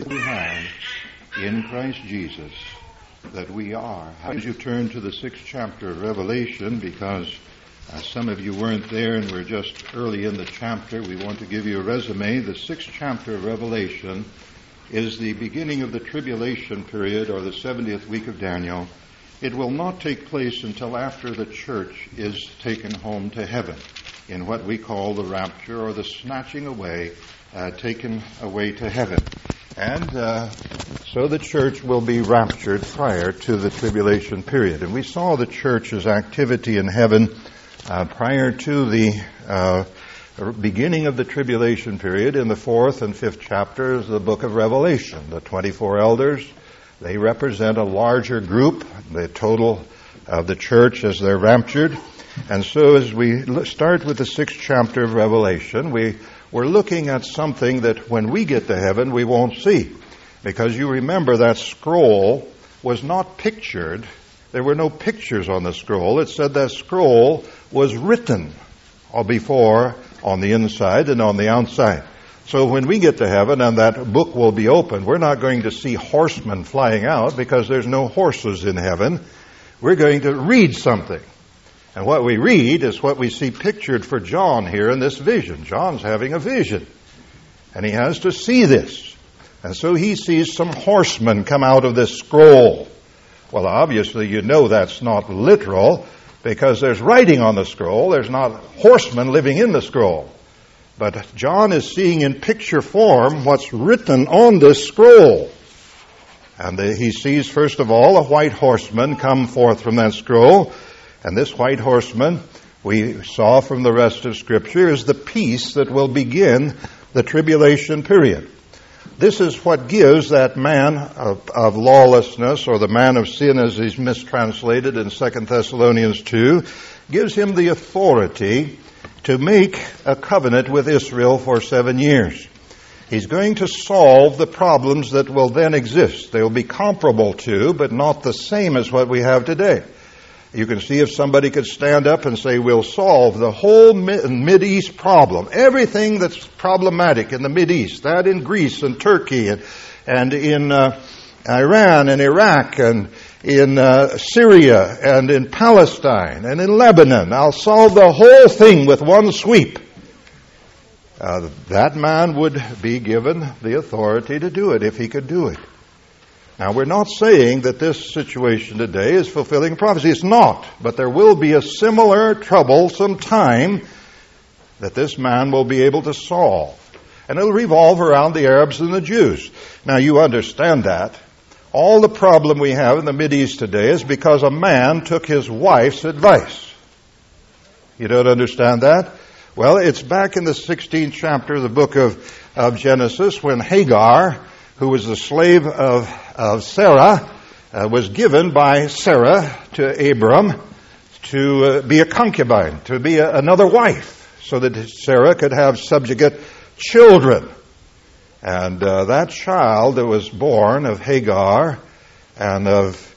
we have in Christ Jesus that we are. As you turn to the 6th chapter of Revelation, because some of you weren't there and we're just early in the chapter, we want to give you a resume. The 6th chapter of Revelation is the beginning of the tribulation period, or the 70th week of Daniel. It will not take place until after the church is taken home to heaven, in what we call the rapture, or the snatching away, taken away to heaven. And so the church will be raptured prior to the tribulation period. And we saw the church's activity in heaven prior to the beginning of the tribulation period in the 4th and 5th chapters of the book of Revelation. The 24 elders, they represent a larger group, the total of the church as they're raptured. And so as we start with the 6th chapter of Revelation, we're looking at something that when we get to heaven we won't see. Because you remember that scroll was not pictured. There were no pictures on the scroll. It said that scroll was written before on the inside and on the outside. So when we get to heaven and that book will be opened, we're not going to see horsemen flying out because there's no horses in heaven. We're going to read something. And what we read is what we see pictured for John here in this vision. John's having a vision. And he has to see this. And so he sees some horsemen come out of this scroll. Well, obviously you know that's not literal, because there's writing on the scroll. There's not horsemen living in the scroll. But John is seeing in picture form what's written on this scroll. And he sees, first of all, a white horseman come forth from that scroll. And this white horseman, we saw from the rest of Scripture, is the peace that will begin the tribulation period. This is what gives that man of lawlessness, or the man of sin as he's mistranslated in 2 Thessalonians 2, gives him the authority to make a covenant with Israel for 7 years. He's going to solve the problems that will then exist. They will be comparable to, but not the same as what we have today. You can see if somebody could stand up and say, we'll solve the whole Mideast problem. Everything that's problematic in the Mideast, that in Greece and Turkey and in Iran and Iraq and in Syria and in Palestine and in Lebanon. I'll solve the whole thing with one sweep. That man would be given the authority to do it if he could do it. Now, we're not saying that this situation today is fulfilling prophecy. It's not. But there will be a similar troublesome time that this man will be able to solve. And it'll revolve around the Arabs and the Jews. Now, you understand that. All the problem we have in the Mideast today is because a man took his wife's advice. You don't understand that? Well, it's back in the 16th chapter of the book of Genesis when Hagar, who was the slave of Sarah, was given by Sarah to Abram to be a concubine, to be another wife, so that Sarah could have subjugate children. And that child that was born of Hagar and of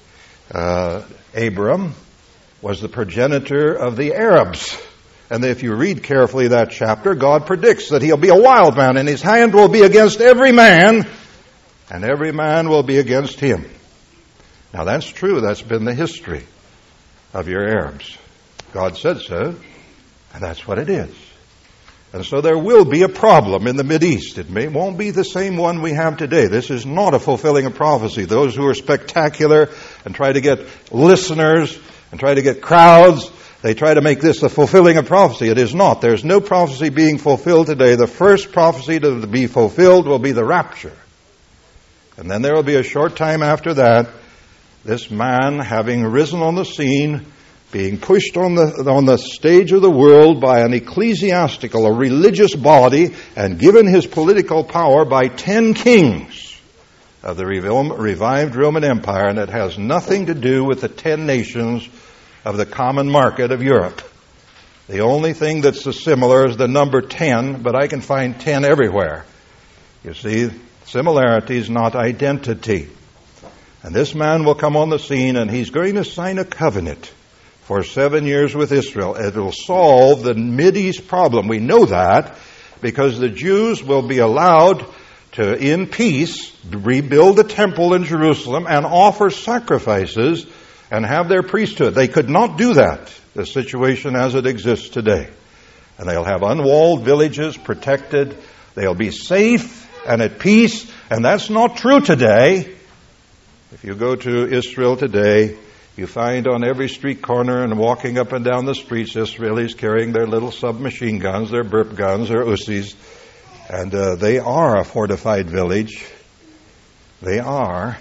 Abram was the progenitor of the Arabs. And if you read carefully that chapter, God predicts that he'll be a wild man, and his hand will be against every man, and every man will be against him. Now that's true. That's been the history of your Arabs. God said so, and that's what it is. And so there will be a problem in the Mideast. It won't be the same one we have today. This is not a fulfilling of prophecy. Those who are spectacular and try to get listeners and try to get crowds, they try to make this a fulfilling of prophecy. It is not. There's no prophecy being fulfilled today. The first prophecy to be fulfilled will be the rapture. And then there will be a short time after that, this man having risen on the scene, being pushed on the stage of the world by an ecclesiastical, a religious body, and given his political power by 10 kings of the revived Roman Empire, and it has nothing to do with the 10 nations of the common market of Europe. The only thing that's similar is the number 10, but I can find 10 everywhere. You see, similarity is not identity. And this man will come on the scene, and he's going to sign a covenant for 7 years with Israel. It will solve the Mideast problem. We know that because the Jews will be allowed to, in peace, rebuild the temple in Jerusalem and offer sacrifices and have their priesthood. They could not do that, the situation as it exists today. And they'll have unwalled villages protected. They'll be safe and at peace. And that's not true today. If you go to Israel today, you find on every street corner and walking up and down the streets, Israelis carrying their little submachine guns, their burp guns, their Uzis. And they are a fortified village. They are.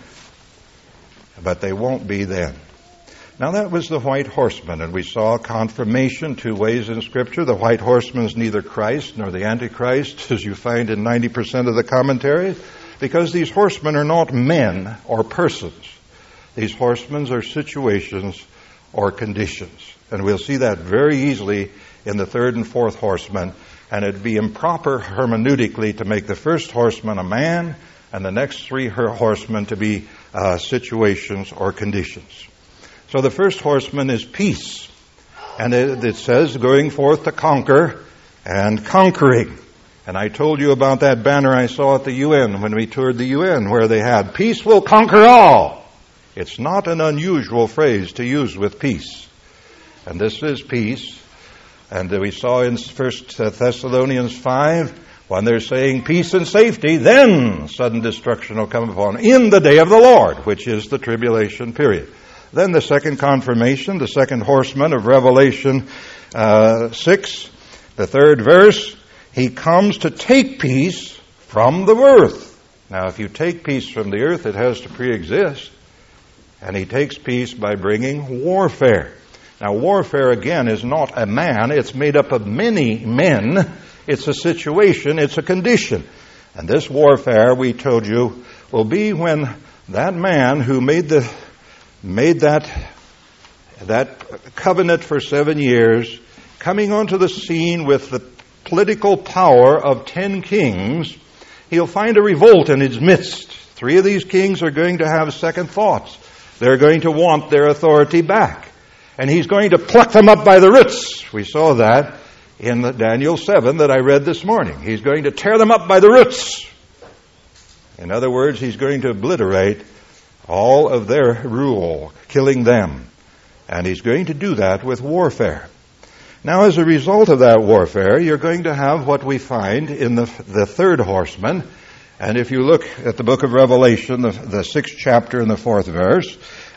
But they won't be then. Now that was the white horseman, and we saw confirmation 2 ways in Scripture. The white horseman is neither Christ nor the Antichrist, as you find in 90% of the commentaries, because these horsemen are not men or persons. These horsemen are situations or conditions. And we'll see that very easily in the 3rd and 4th horsemen. And it'd be improper hermeneutically to make the first horseman a man and the next 3 horsemen to be situations or conditions. So the first horseman is peace. And it says going forth to conquer and conquering. And I told you about that banner I saw at the UN when we toured the UN, where they had, peace will conquer all. It's not an unusual phrase to use with peace. And this is peace. And we saw in 1 Thessalonians 5, when they're saying peace and safety, then sudden destruction will come upon in the day of the Lord, which is the tribulation period. Then the second confirmation, the second horseman of Revelation 6, the 3rd verse, he comes to take peace from the earth. Now, if you take peace from the earth, it has to pre-exist. And he takes peace by bringing warfare. Now, warfare, again, is not a man. It's made up of many men. It's a situation. It's a condition. And this warfare, we told you, will be when that man who made that covenant for 7 years, coming onto the scene with the political power of 10 kings, he'll find a revolt in his midst. 3 of these kings are going to have second thoughts. They're going to want their authority back. And he's going to pluck them up by the roots. We saw that in Daniel 7 that I read this morning. He's going to tear them up by the roots. In other words, he's going to obliterate all of their rule, killing them. And he's going to do that with warfare. Now, as a result of that warfare, you're going to have what we find in the 3rd horseman. And if you look at the book of Revelation, the 6th chapter and the 4th verse,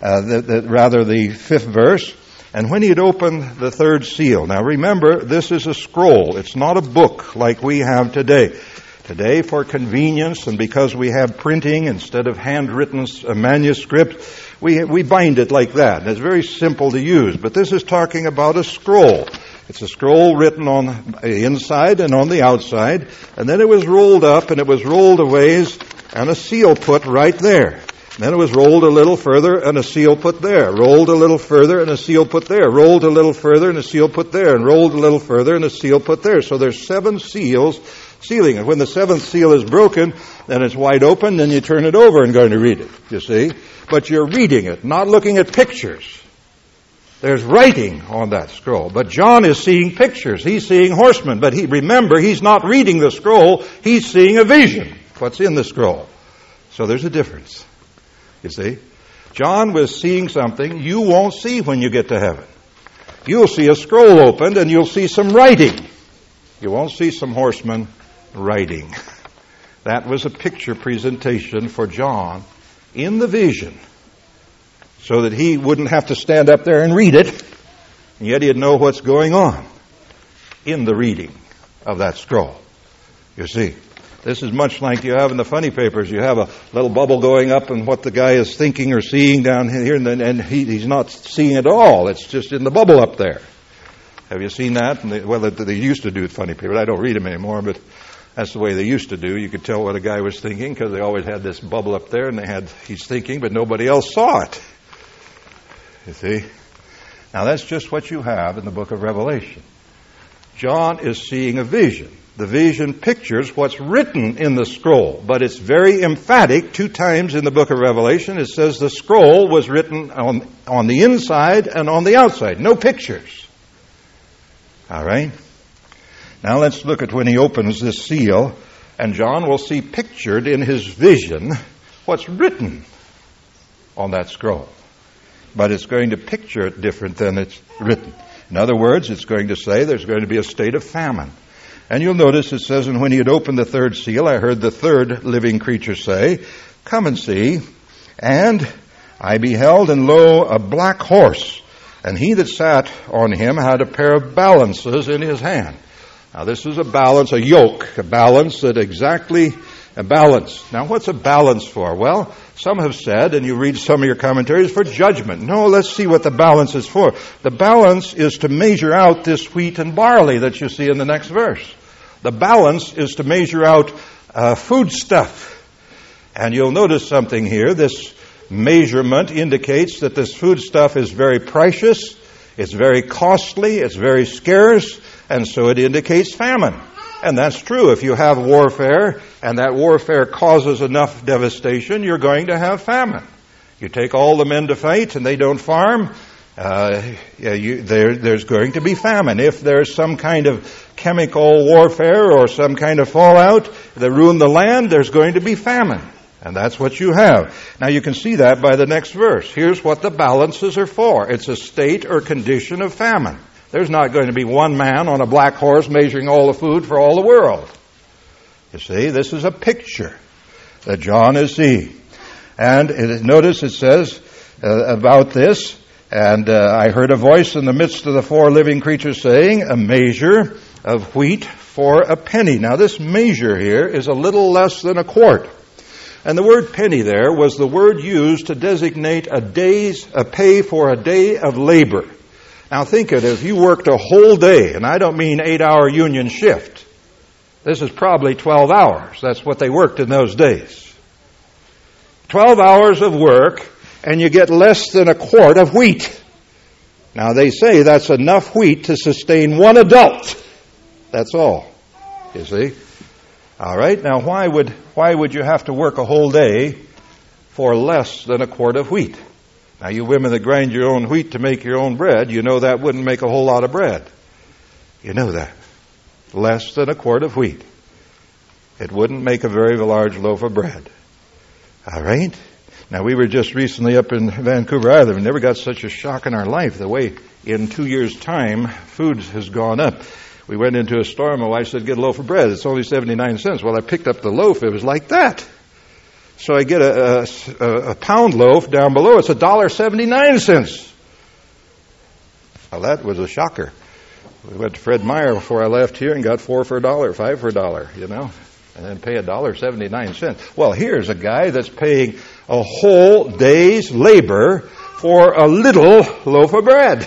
the 5th verse, and when he had opened the 3rd seal. Now remember, this is a scroll. It's not a book like we have today. Today, for convenience and because we have printing instead of handwritten manuscript, we bind it like that. And it's very simple to use. But this is talking about a scroll. It's a scroll written on the inside and on the outside. And then it was rolled up and it was rolled a ways and a seal put right there. And then it was rolled a little further and a seal put there. Rolled a little further and a seal put there. Rolled a little further and a seal put there. And rolled a little further and a seal put there. So there's 7 seals sealing it. When the 7th seal is broken, then it's wide open, then you turn it over and going to read it, you see. But you're reading it, not looking at pictures. There's writing on that scroll. But John is seeing pictures. He's seeing horsemen. But remember, he's not reading the scroll. He's seeing a vision. What's in the scroll. So there's a difference. You see? John was seeing something you won't see when you get to heaven. You'll see a scroll opened and you'll see some writing. You won't see some horsemen writing. That was a picture presentation for John in the vision, so that he wouldn't have to stand up there and read it, and yet he'd know what's going on in the reading of that scroll. You see, this is much like you have in the funny papers. You have a little bubble going up and what the guy is thinking or seeing down here, and he's not seeing it all. It's just in the bubble up there. Have you seen that? They used to do funny papers. I don't read them anymore, but that's the way they used to do. You could tell what a guy was thinking because they always had this bubble up there, and he's thinking, but nobody else saw it. You see? Now that's just what you have in the book of Revelation. John is seeing a vision. The vision pictures what's written in the scroll, but it's very emphatic. 2 times in the book of Revelation it says the scroll was written on the inside and on the outside. No pictures. All right? Now let's look at when he opens this seal And John will see pictured in his vision what's written on that scroll. But it's going to picture it different than it's written. In other words, it's going to say there's going to be a state of famine. And you'll notice it says, and when he had opened the third seal, I heard the third living creature say, come and see. And I beheld, and lo, a black horse. And he that sat on him had a pair of balances in his hand. Now this is a balance, a yoke, a balance that exactly a balance. Now what's a balance for? Well, some have said, and you read some of your commentaries, for judgment. No, let's see what the balance is for. The balance is to measure out this wheat and barley that you see in the next verse. The balance is to measure out food stuff. And you'll notice something here. This measurement indicates that this food stuff is very precious, it's very costly, it's very scarce, and so it indicates famine. And that's true. If you have warfare, and that warfare causes enough devastation, you're going to have famine. You take all the men to fight, and they don't farm, there's going to be famine. If there's some kind of chemical warfare or some kind of fallout that ruin the land, there's going to be famine. And that's what you have. Now you can see that by the next verse. Here's what the balances are for. It's a state or condition of famine. There's not going to be one man on a black horse measuring all the food for all the world. You see, this is a picture that John is seeing. And notice it says about this, and I heard a voice in the midst of the four living creatures saying, a measure of wheat for a penny. Now this measure here is a little less than a quart. And the word penny there was the word used to designate a pay for a day of labor. Now think of it, if you worked a whole day, and I don't mean 8-hour union shift. This is probably 12 hours. That's what they worked in those days. 12 hours of work, and you get less than a quart of wheat. Now they say that's enough wheat to sustain one adult. That's all. You see? All right, now why would you have to work a whole day for less than a quart of wheat? Now you women that grind your own wheat to make your own bread, you know that wouldn't make a whole lot of bread. You know that. Less than a quart of wheat. It wouldn't make a very large loaf of bread. All right? Now we were just recently up in Vancouver Island. We never got such a shock in our life. The way in 2 years' time food has gone up. We went into a store, my wife said, get a loaf of bread. It's only 79 cents. Well, I picked up the loaf. It was like that. So I get a pound loaf down below. It's $1.79. Well, that was a shocker. We went to Fred Meyer before I left here and got 4 for $1, 5 for $1, you know, and then pay $1.79. Well, here's a guy that's paying a whole day's labor for a little loaf of bread.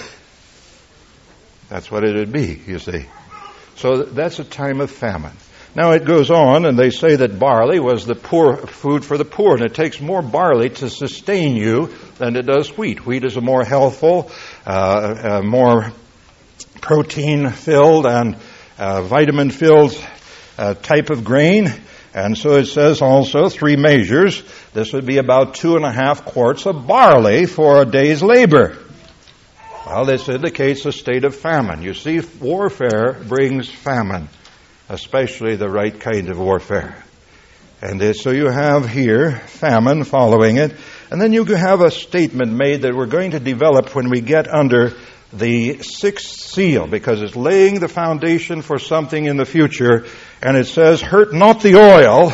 That's what it would be, you see. So that's a time of famine. Now it goes on, and they say that barley was the poor food for the poor, and it takes more barley to sustain you than it does wheat. Wheat is a more healthful, more protein-filled and vitamin-filled type of grain. And so it says also 3 measures. This would be about 2.5 quarts of barley for a day's labor. Well, this indicates a state of famine. You see, warfare brings famine, especially the right kind of warfare. And so you have here famine following it. And then you have a statement made that we're going to develop when we get under the 6th seal, because it's laying the foundation for something in the future. And it says, hurt not the oil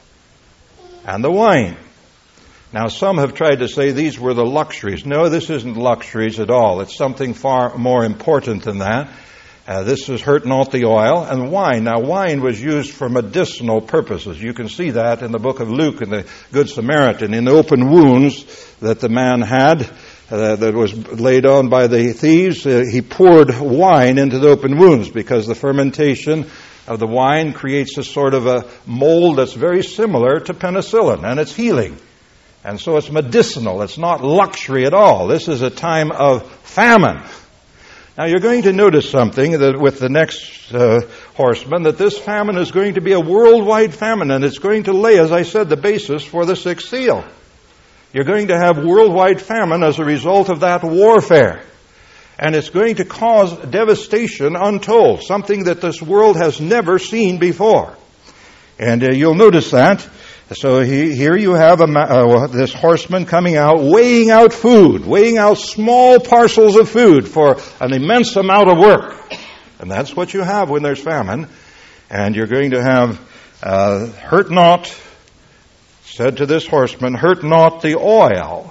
and the wine. Now, some have tried to say these were the luxuries. No, this isn't luxuries at all. It's something far more important than that. This is hurt not the oil and wine. Now, wine was used for medicinal purposes. You can see that in the book of Luke in the Good Samaritan. In the open wounds that the man had, that was laid on by the thieves, he poured wine into the open wounds because the fermentation of the wine creates a sort of a mold that's very similar to penicillin, and it's healing. And so it's medicinal. It's not luxury at all. This is a time of famine. Now you're going to notice something that with the next horseman, that this famine is going to be a worldwide famine, and it's going to lay, as I said, the basis for the 6th seal. You're going to have worldwide famine as a result of that warfare. And it's going to cause devastation untold, something that this world has never seen before. And you'll notice that. So here you have this horseman coming out, weighing out food, weighing out small parcels of food for an immense amount of work. And that's what you have when there's famine. And you're going to have, hurt not, said to this horseman, hurt not the oil,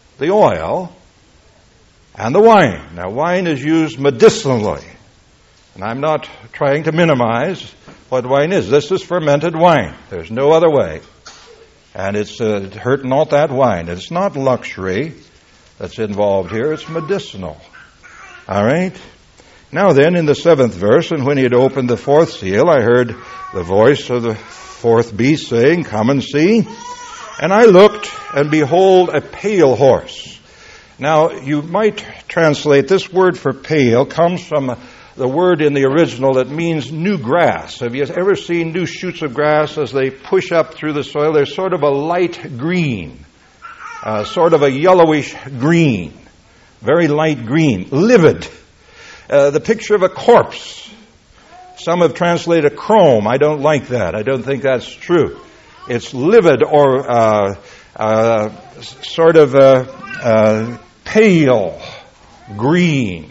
and the wine. Now, wine is used medicinally. And I'm not trying to minimize what wine is. This is fermented wine. There's no other way. And it's hurt not that wine. It's not luxury that's involved here. It's medicinal. All right? Now then, in the 7th verse, and when he had opened the 4th seal, I heard the voice of the 4th beast saying, "Come and see." And I looked, and behold, a pale horse. Now, you might translate, this word for pale comes from the word in the original that means new grass. Have you ever seen new shoots of grass as they push up through the soil? They're sort of a light green, sort of a yellowish green, very light green, livid. The picture of a corpse. Some have translated chrome. I don't like that. I don't think that's true. It's livid or sort of pale green.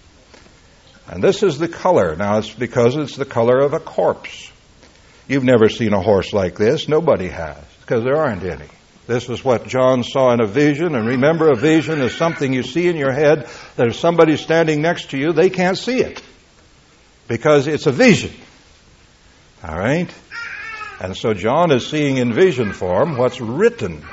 And this is the color. Now, it's because it's the color of a corpse. You've never seen a horse like this. Nobody has, because there aren't any. This is what John saw in a vision. And remember, a vision is something you see in your head that if somebody's standing next to you, they can't see it, because it's a vision. All right? And so John is seeing in vision form what's written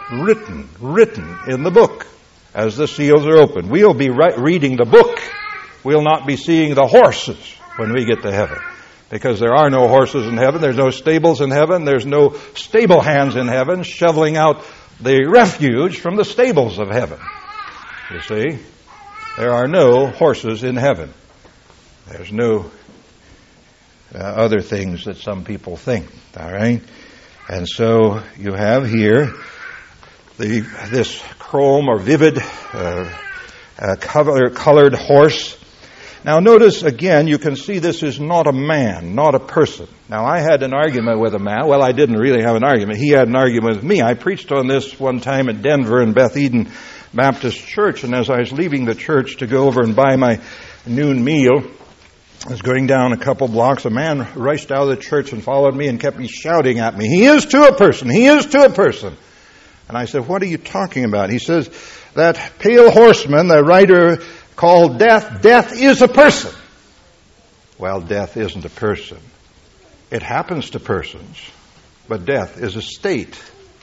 in the book as the seals are opened. We'll be reading the book. We'll not be seeing the horses when we get to heaven, because there are no horses in heaven. There's no stables in heaven. There's no stable hands in heaven shoveling out the refuge from the stables of heaven. You see, there are no horses in heaven. There's no other things that some people think. All right, and so you have here this chrome or vivid colored horse. Now notice again, you can see this is not a man, not a person. Now I had an argument with a man. Well, I didn't really have an argument. He had an argument with me. I preached on this one time at Denver in Beth Eden Baptist Church, and as I was leaving the church to go over and buy my noon meal, I was going down a couple blocks. A man rushed out of the church and followed me and kept shouting at me, "He is to a person! He is to a person!" And I said, "What are you talking about?" He says, "That pale horseman, the rider called Death, death is a person." Well, death isn't a person. It happens to persons, but death is a state,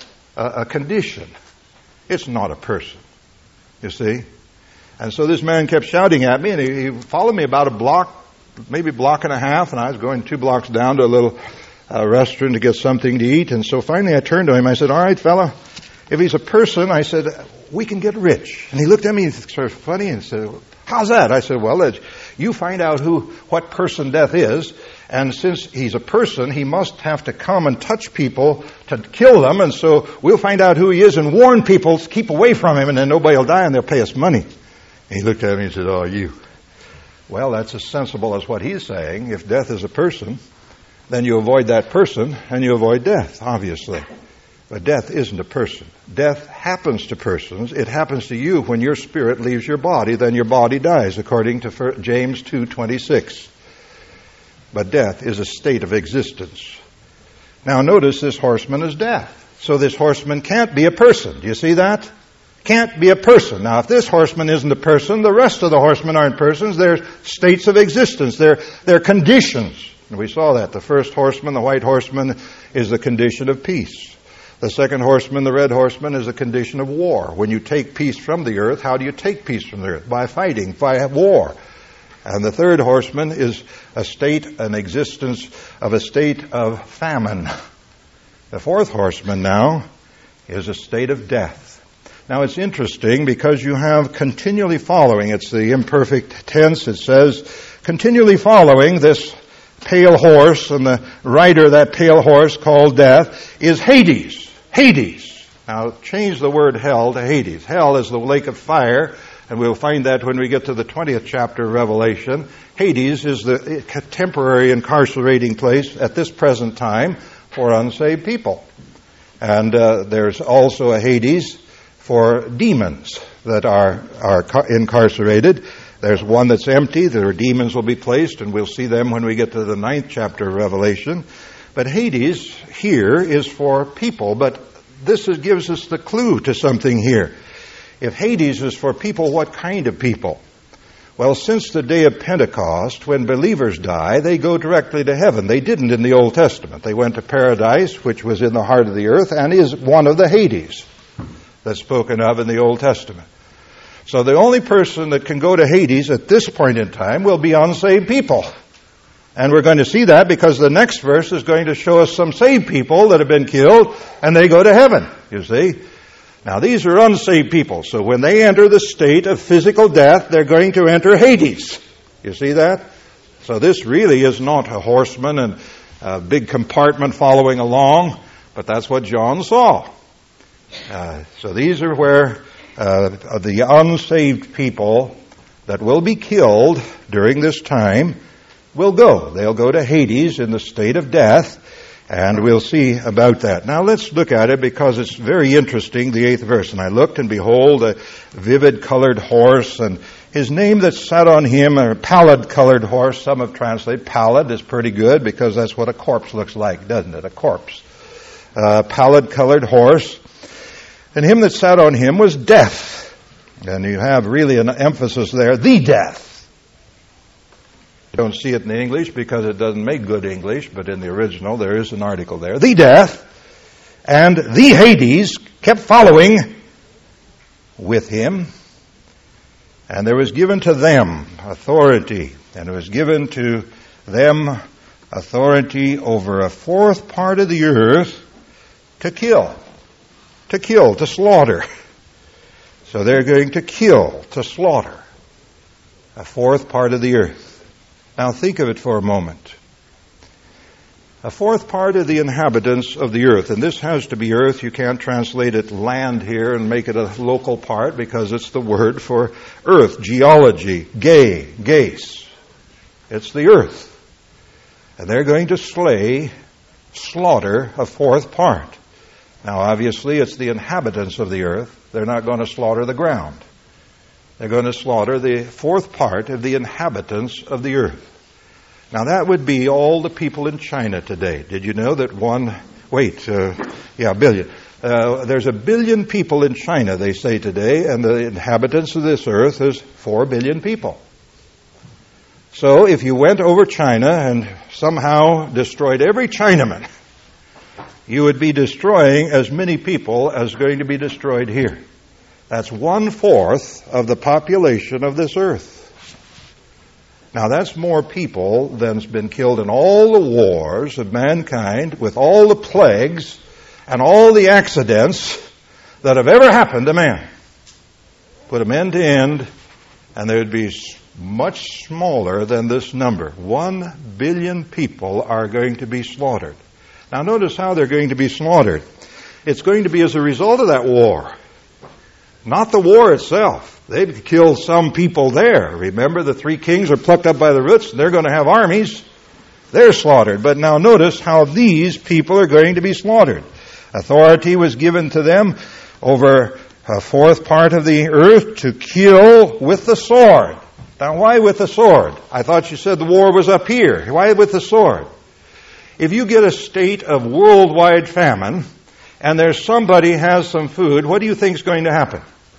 a condition. It's not a person, you see. And so this man kept shouting at me, and he followed me about a block, maybe a block and a half, and I was going 2 blocks down to a little restaurant to get something to eat. And so finally I turned to him. I said, "All right, fella, if he's a person," I said, "we can get rich." And he looked at me sort of funny and said, "How's that?" I said, "Well, you find out what person death is, and since he's a person, he must have to come and touch people to kill them, and so we'll find out who he is and warn people to keep away from him, and then nobody will die and they'll pay us money." And he looked at me and said, "Oh, you." Well, that's as sensible as what he's saying. If death is a person, then you avoid that person and you avoid death, obviously. But death isn't a person. Death happens to persons. It happens to you when your spirit leaves your body, then your body dies, according to James 2:26. But death is a state of existence. Now notice this horseman is death. So this horseman can't be a person. Do you see that? Can't be a person. Now if this horseman isn't a person, the rest of the horsemen aren't persons. They're states of existence. They're conditions. And we saw that. The first horseman, the white horseman, is the condition of peace. The second horseman, the red horseman, is a condition of war. When you take peace from the earth, how do you take peace from the earth? By fighting, by war. And the third horseman is a state, an existence of a state of famine. The fourth horseman now is a state of death. Now it's interesting because you have continually following, it's the imperfect tense, it says, continually following this pale horse, and the rider of that pale horse called Death is Hades. Hades. Now change the word hell to Hades. Hell is the lake of fire, and we'll find that when we get to the 20th chapter of Revelation. Hades is the temporary incarcerating place at this present time for unsaved people. And there's also a Hades for demons that are incarcerated. There's one that's empty. There are demons will be placed, and we'll see them when we get to the 9th chapter of Revelation. But Hades here is for people, but this gives us the clue to something here. If Hades is for people, what kind of people? Well, since the day of Pentecost, when believers die, they go directly to heaven. They didn't in the Old Testament. They went to paradise, which was in the heart of the earth, and is one of the Hades that's spoken of in the Old Testament. So the only person that can go to Hades at this point in time will be unsaved people. And we're going to see that because the next verse is going to show us some saved people that have been killed, and they go to heaven, you see. Now, these are unsaved people, so when they enter the state of physical death, they're going to enter Hades. You see that? So this really is not a horseman and a big compartment following along, but that's what John saw. So these are where the unsaved people that will be killed during this time will go. They'll go to Hades in the state of death, and we'll see about that. Now let's look at it because it's very interesting, the 8th verse. And I looked, and behold, a vivid colored horse, and his name that sat on him, a pallid colored horse. Some have translated pallid is pretty good because that's what a corpse looks like, doesn't it? A corpse. Pallid colored horse. And him that sat on him was Death. And you have really an emphasis there, the Death. You don't see it in the English because it doesn't make good English, but in the original there is an article there. The Death and the Hades kept following with him, and there was given to them authority, and it was given to them authority over a fourth part of the earth to kill, to slaughter. So they're going to kill, to slaughter a fourth part of the earth. Now think of it for a moment. A fourth part of the inhabitants of the earth, and this has to be earth. You can't translate it land here and make it a local part because it's the word for earth, geology, geis. It's the earth. And they're going to slaughter a fourth part. Now obviously it's the inhabitants of the earth. They're not going to slaughter the ground. They're going to slaughter the fourth part of the inhabitants of the earth. Now that would be all the people in China today. Did you know that billion. There's 1 billion people in China, they say today, and the inhabitants of this earth is 4 billion people. So if you went over China and somehow destroyed every Chinaman, you would be destroying as many people as are going to be destroyed here. That's 1/4 of the population of this earth. Now that's more people than's been killed in all the wars of mankind, with all the plagues and all the accidents that have ever happened to man. Put them end to end, and there would be much smaller than this number. 1 billion people are going to be slaughtered. Now notice how they're going to be slaughtered. It's going to be as a result of that war. Not the war itself. They've killed some people there. Remember, the 3 kings are plucked up by the roots, and they're going to have armies. They're slaughtered. But now notice how these people are going to be slaughtered. Authority was given to them over a fourth part of the earth to kill with the sword. Now, why with the sword? I thought you said the war was up here. Why with the sword? If you get a state of worldwide famine, and there's somebody has some food, what do you think is going to happen?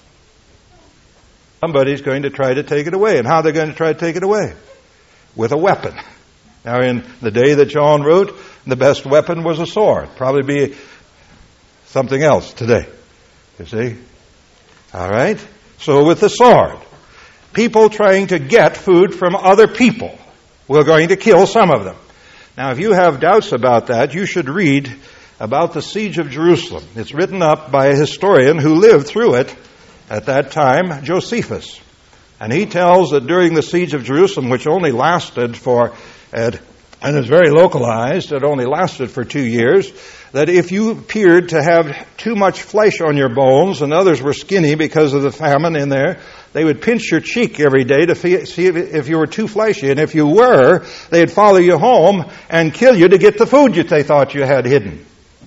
Somebody's going to try to take it away. And how are they going to try to take it away? With a weapon. Now, in the day that John wrote, the best weapon was a sword. Probably be something else today. You see? All right? So with the sword, people trying to get food from other people, we're going to kill some of them. Now, if you have doubts about that, you should read about the siege of Jerusalem. It's written up by a historian who lived through it at that time, Josephus. And he tells that during the siege of Jerusalem, which only lasted and is very localized, it only lasted for 2 years, that if you appeared to have too much flesh on your bones and others were skinny because of the famine in there, They would pinch your cheek every day to see if you were too fleshy. And if you were, they'd follow you home and kill you to get the food they thought you had hidden.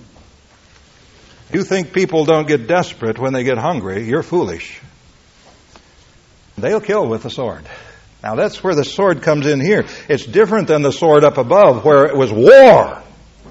You think people don't get desperate when they get hungry, you're foolish. They'll kill with the sword. Now that's where the sword comes in here. It's different than the sword up above where it was war.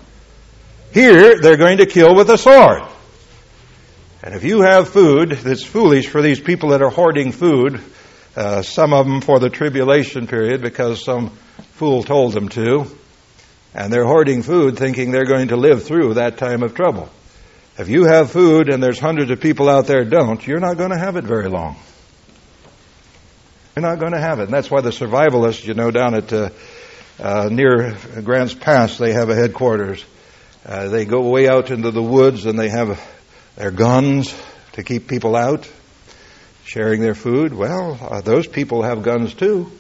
Here, they're going to kill with a sword. And if you have food that's foolish for these people that are hoarding food, some of them for the tribulation period because some fool told them to, and they're hoarding food thinking they're going to live through that time of trouble. If you have food and there's hundreds of people out there don't, you're not going to have it very long. You're not going to have it. And that's why the survivalists, down at near Grants Pass, they have a headquarters. They go way out into the woods and they have their guns to keep people out, sharing their food. Well, those people have guns too.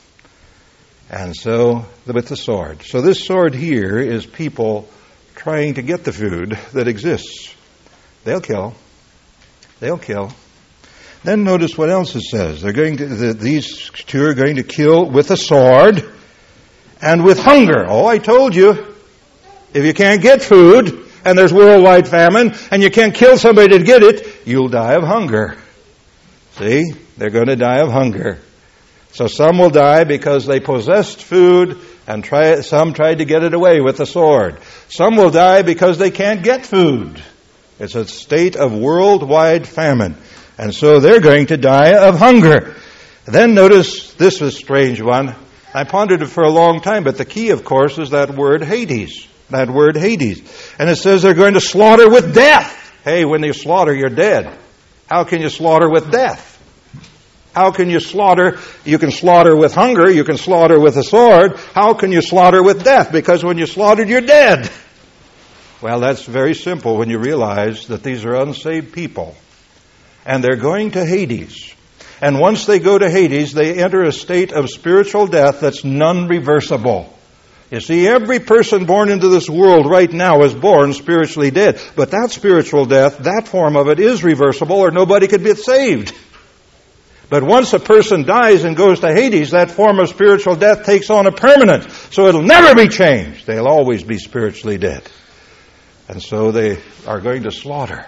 And so, with the sword. So this sword here is people trying to get the food that exists. They'll kill. They'll kill. Then notice what else it says. These two are going to kill with a sword and with hunger. Oh, I told you. If you can't get food and there's worldwide famine and you can't kill somebody to get it, you'll die of hunger. See? They're going to die of hunger. So some will die because they possessed food and some tried to get it away with the sword. Some will die because they can't get food. It's a state of worldwide famine. And so they're going to die of hunger. Then notice, this is a strange one. I pondered it for a long time, but the key, of course, is that word Hades. That word Hades. And it says they're going to slaughter with death. Hey, when you slaughter, you're dead. How can you slaughter with death? How can you slaughter? You can slaughter with hunger. You can slaughter with a sword. How can you slaughter with death? Because when you're slaughtered, you're dead. Well, that's very simple when you realize that these are unsaved people. And they're going to Hades. And once they go to Hades, they enter a state of spiritual death that's non-reversible. You see, every person born into this world right now is born spiritually dead. But that spiritual death, that form of it is reversible or nobody could be saved. But once a person dies and goes to Hades, that form of spiritual death takes on a permanent. So it'll never be changed. They'll always be spiritually dead. And so they are going to slaughter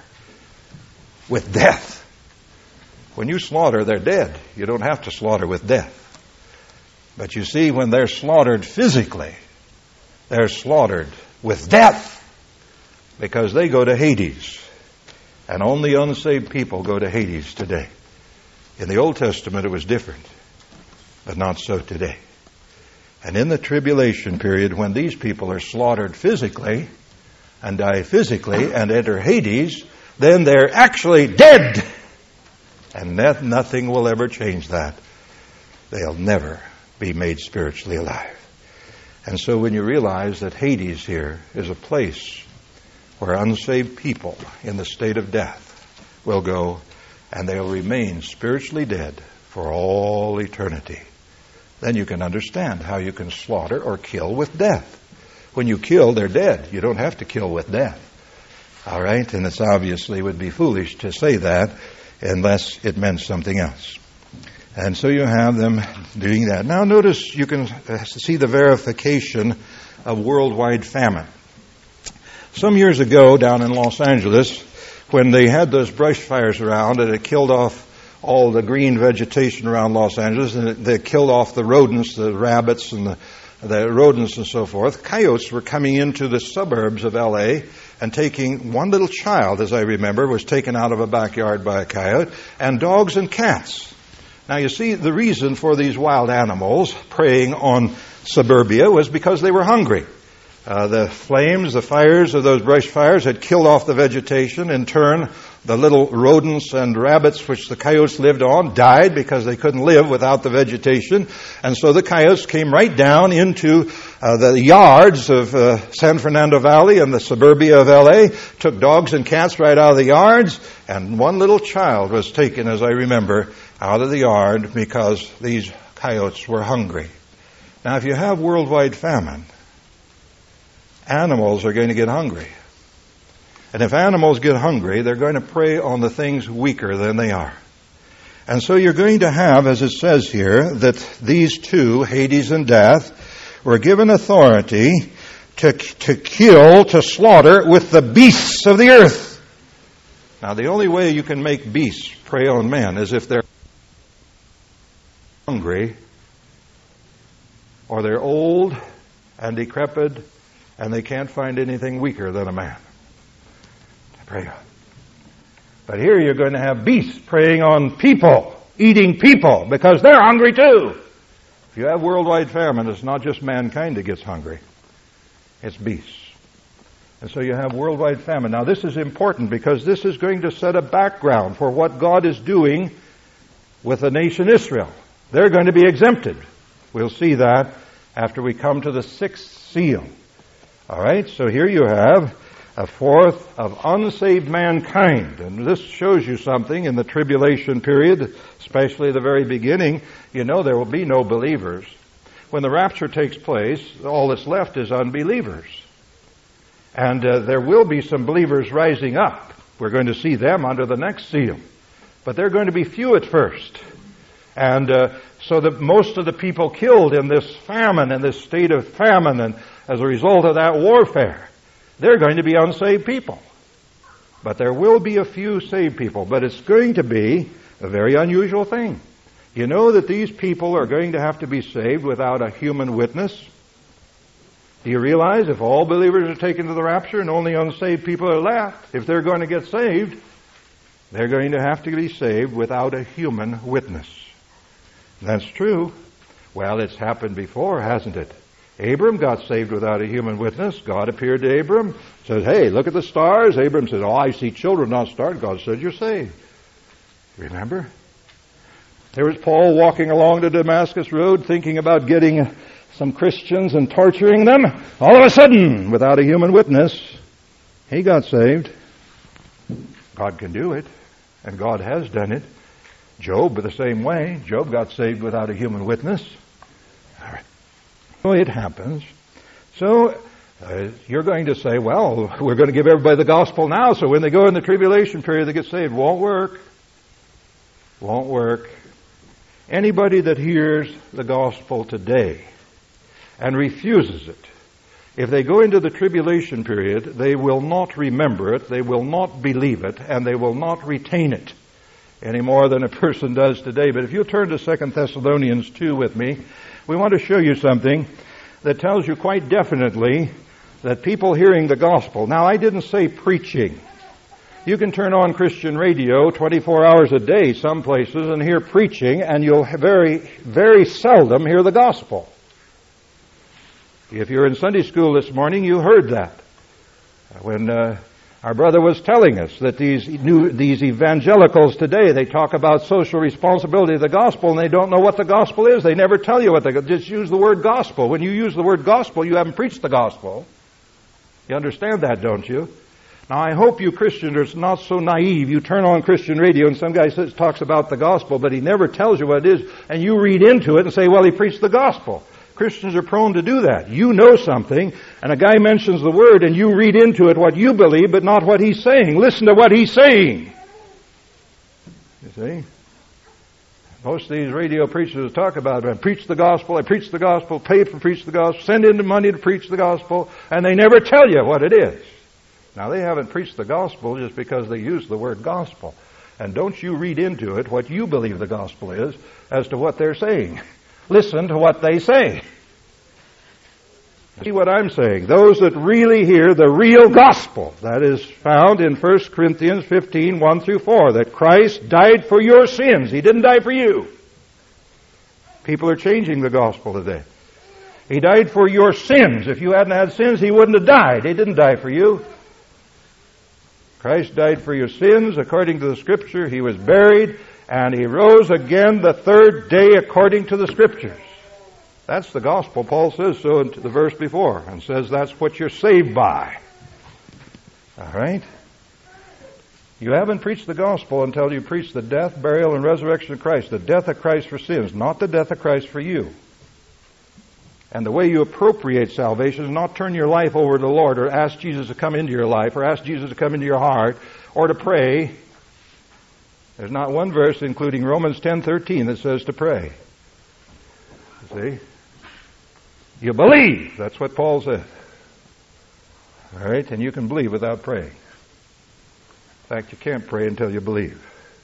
with death. When you slaughter, they're dead. You don't have to slaughter with death. But you see, when they're slaughtered physically, they're slaughtered with death because they go to Hades. And only unsaved people go to Hades today. In the Old Testament, it was different, but not so today. And in the tribulation period, when these people are slaughtered physically and die physically and enter Hades, then they're actually dead. And nothing will ever change that. They'll never be made spiritually alive. And so when you realize that Hades here is a place where unsaved people in the state of death will go, and they'll remain spiritually dead for all eternity, then you can understand how you can slaughter or kill with death. When you kill, they're dead. You don't have to kill with death. All right? And it's obviously would be foolish to say that unless it meant something else. And so you have them doing that. Now notice you can see the verification of worldwide famine. Some years ago down in Los Angeles, when they had those brush fires around and it killed off all the green vegetation around Los Angeles and they killed off the rodents, the rabbits and the rodents and so forth, coyotes were coming into the suburbs of L.A. and taking one little child, as I remember, was taken out of a backyard by a coyote, and dogs and cats. Now you see, the reason for these wild animals preying on suburbia was because they were hungry. The flames, the fires of those brush fires had killed off the vegetation. In turn, the little rodents and rabbits which the coyotes lived on died because they couldn't live without the vegetation. And so the coyotes came right down into the yards of San Fernando Valley and the suburbia of L.A., took dogs and cats right out of the yards, and one little child was taken, as I remember, out of the yard because these coyotes were hungry. Now, if you have worldwide famine, animals are going to get hungry. And if animals get hungry, they're going to prey on the things weaker than they are. And so you're going to have, as it says here, that these two, Hades and death, were given authority to kill, to slaughter with the beasts of the earth. Now, the only way you can make beasts prey on men is if they're hungry, or they're old and decrepit, and they can't find anything weaker than a man to prey on. But here you're going to have beasts preying on people, eating people, because they're hungry too. If you have worldwide famine, it's not just mankind that gets hungry. It's beasts. And so you have worldwide famine. Now this is important because this is going to set a background for what God is doing with the nation Israel. They're going to be exempted. We'll see that after we come to the sixth seal. All right, so here you have a fourth of unsaved mankind. And this shows you something in the tribulation period, especially the very beginning. You know there will be no believers. When the rapture takes place, all that's left is unbelievers. And there will be some believers rising up. We're going to see them under the next seal. But they're going to be few at first. And so that most of the people killed in this famine, in this state of famine, and as a result of that warfare, they're going to be unsaved people. But there will be a few saved people. But it's going to be a very unusual thing. You know that these people are going to have to be saved without a human witness? Do you realize if all believers are taken to the rapture and only unsaved people are left, if they're going to get saved, they're going to have to be saved without a human witness. That's true. Well, it's happened before, hasn't it? Abram got saved without a human witness. God appeared to Abram, says, hey, look at the stars. Abram says, oh, I see children, not stars. God said, you're saved. Remember? There was Paul walking along the Damascus road thinking about getting some Christians and torturing them. All of a sudden, without a human witness, he got saved. God can do it, and God has done it. Job, the same way. Job got saved without a human witness. All right. So it happens. So you're going to say, well, we're going to give everybody the gospel now, so when they go in the tribulation period, they get saved. Won't work. Won't work. Anybody that hears the gospel today and refuses it, if they go into the tribulation period, they will not remember it, they will not believe it, and they will not retain it any more than a person does today. But if you'll turn to 2 Thessalonians 2 with me, we want to show you something that tells you quite definitely that people hearing the gospel. Now, I didn't say preaching. You can turn on Christian radio 24 hours a day some places and hear preaching, and you'll very, very seldom hear the gospel. If you're in Sunday school this morning, you heard that. When our brother was telling us that these evangelicals today, they talk about social responsibility of the gospel, and they don't know what the gospel is. They never tell you what just use the word gospel. When you use the word gospel, you haven't preached the gospel. You understand that, don't you? Now, I hope you Christians are not so naive. You turn on Christian radio and some guy talks about the gospel, but he never tells you what it is, and you read into it and say, well, he preached the gospel. Christians are prone to do that. You know something, and a guy mentions the word, and you read into it what you believe, but not what he's saying. Listen to what he's saying. You see? Most of these radio preachers talk about, I preach the gospel, pay for preach the gospel, send in the money to preach the gospel, and they never tell you what it is. Now, they haven't preached the gospel just because they use the word gospel. And don't you read into it what you believe the gospel is as to what they're saying. Listen to what they say. See what I'm saying. Those that really hear the real gospel, that is found in 1 Corinthians 15, 1 through 4, that Christ died for your sins. He didn't die for you. People are changing the gospel today. He died for your sins. If you hadn't had sins, He wouldn't have died. He didn't die for you. Christ died for your sins according to the Scripture. He was buried, and He rose again the third day according to the Scriptures. That's the gospel. Paul says so in the verse before, and says that's what you're saved by. All right? You haven't preached the gospel until you preach the death, burial, and resurrection of Christ. The death of Christ for sins, not the death of Christ for you. And the way you appropriate salvation is not turn your life over to the Lord or ask Jesus to come into your life or ask Jesus to come into your heart or to pray. There's not one verse, including Romans 10:13, that says to pray. You see? You believe. That's what Paul said. All right? And you can believe without praying. In fact, you can't pray until you believe.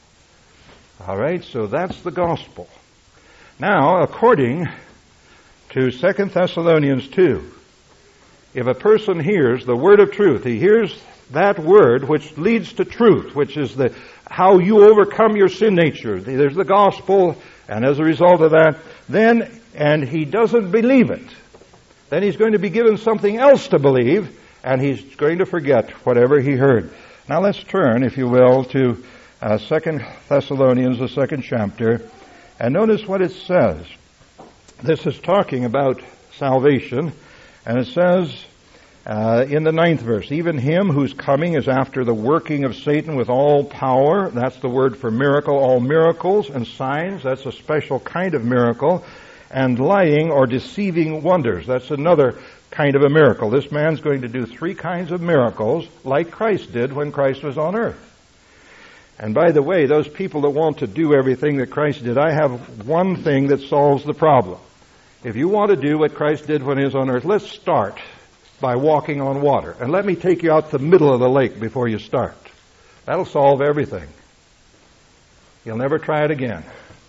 All right? So that's the gospel. Now, according to 2 Thessalonians 2, if a person hears the word of truth, he hears that word which leads to truth, which is how you overcome your sin nature. There's the gospel, and as a result of that, and he doesn't believe it, then he's going to be given something else to believe, and he's going to forget whatever he heard. Now let's turn, if you will, to 2 Thessalonians, the 2nd chapter, and notice what it says. This is talking about salvation, and it says in the 9th verse, even him whose coming is after the working of Satan with all power, that's the word for miracle, all miracles and signs, that's a special kind of miracle, and lying or deceiving wonders, that's another kind of a miracle. This man's going to do 3 kinds of miracles like Christ did when Christ was on earth. And by the way, those people that want to do everything that Christ did, I have one thing that solves the problem. If you want to do what Christ did when he was on earth, let's start by walking on water. And let me take you out the middle of the lake before you start. That'll solve everything. You'll never try it again.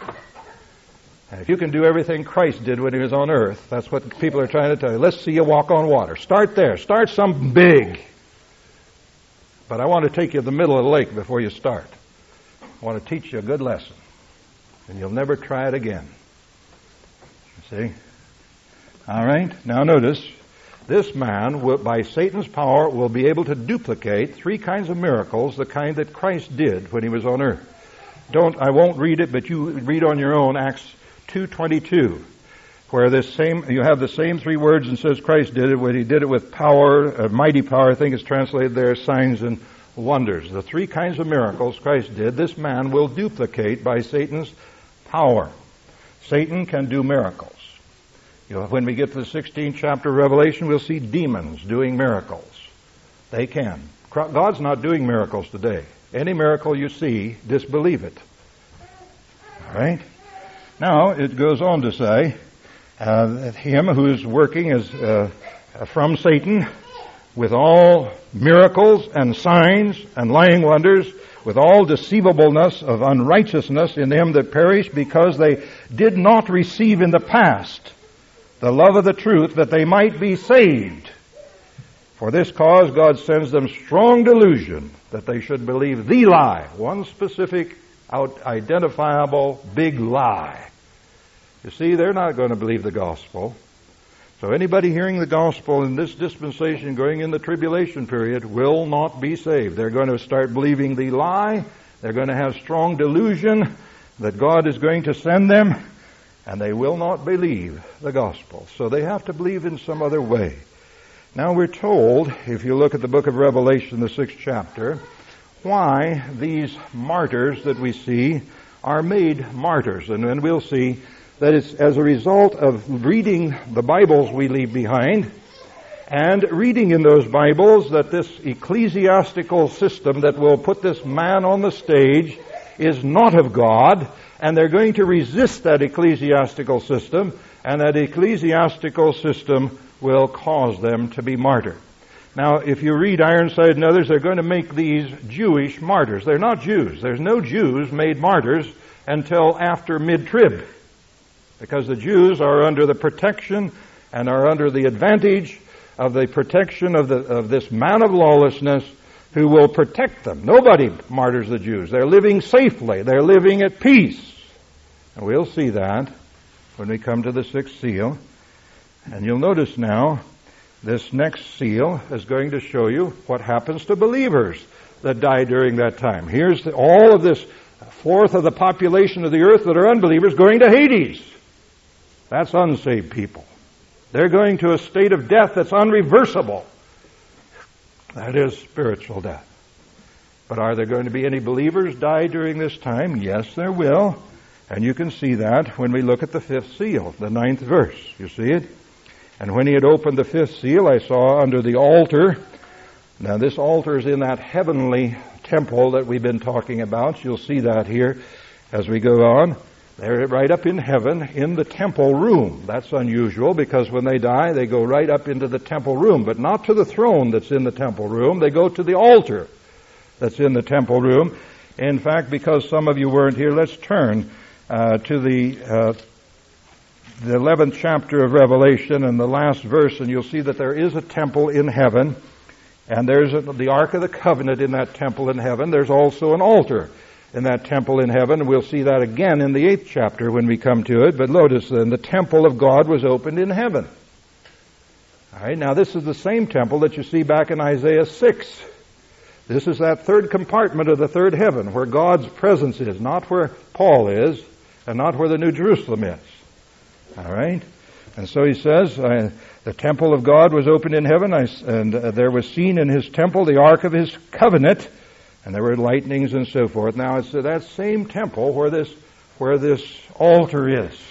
And if you can do everything Christ did when he was on earth, that's what people are trying to tell you. Let's see you walk on water. Start there. Start something big. But I want to take you to the middle of the lake before you start. I want to teach you a good lesson. And you'll never try it again. You see? All right? Now notice, this man, by Satan's power, will be able to duplicate 3 kinds of miracles, the kind that Christ did when he was on earth. I won't read it, but you read on your own Acts 2:22, where you have the same 3 words and says Christ did it when he did it with power, mighty power, I think it's translated there, signs and wonders. The 3 kinds of miracles Christ did, this man will duplicate by Satan's power. Satan can do miracles. When we get to the 16th chapter of Revelation, we'll see demons doing miracles. They can. God's not doing miracles today. Any miracle you see, disbelieve it. All right? Now, it goes on to say, that him who is working is from Satan with all miracles and signs and lying wonders, with all deceivableness of unrighteousness in them that perish, because they did not receive in the past the love of the truth, that they might be saved. For this cause God sends them strong delusion, that they should believe the lie, one specific, identifiable, big lie. You see, they're not going to believe the gospel. So anybody hearing the gospel in this dispensation going in the tribulation period will not be saved. They're going to start believing the lie. They're going to have strong delusion that God is going to send them, and they will not believe the gospel. So they have to believe in some other way. Now we're told, if you look at the book of Revelation, the 6th chapter, why these martyrs that we see are made martyrs. And then we'll see that it's as a result of reading the Bibles we leave behind, and reading in those Bibles that this ecclesiastical system that will put this man on the stage is not of God, and they're going to resist that ecclesiastical system, and that ecclesiastical system will cause them to be martyred. Now, if you read Ironside and others, they're going to make these Jewish martyrs. They're not Jews. There's no Jews made martyrs until after mid-trib, because the Jews are under the protection and are under the advantage of the protection of this man of lawlessness who will protect them. Nobody martyrs the Jews. They're living safely. They're living at peace. And we'll see that when we come to the 6th seal. And you'll notice now, this next seal is going to show you what happens to believers that die during that time. Here's all of this 1/4 of the population of the earth that are unbelievers going to Hades. That's unsaved people. They're going to a state of death that's unreversible. That is spiritual death. But are there going to be any believers die during this time? Yes, there will. And you can see that when we look at the 5th seal, the 9th verse. You see it? And when he had opened the 5th seal, I saw under the altar. Now this altar is in that heavenly temple that we've been talking about. You'll see that here as we go on. They're right up in heaven in the temple room. That's unusual because when they die, they go right up into the temple room, but not to the throne that's in the temple room. They go to the altar that's in the temple room. In fact, because some of you weren't here, let's turn to the 11th chapter of Revelation and the last verse, and you'll see that there is a temple in heaven, and there's the Ark of the Covenant in that temple in heaven. There's also an altar in that temple in heaven, and we'll see that again in the 8th chapter when we come to it. But notice then, the temple of God was opened in heaven. All right, now this is the same temple that you see back in Isaiah 6. This is that third compartment of the third heaven where God's presence is, not where Paul is, and not where the New Jerusalem is. All right? And so he says, the temple of God was opened in heaven, and there was seen in his temple the ark of his covenant, and there were lightnings and so forth. Now it's that same temple where this altar is.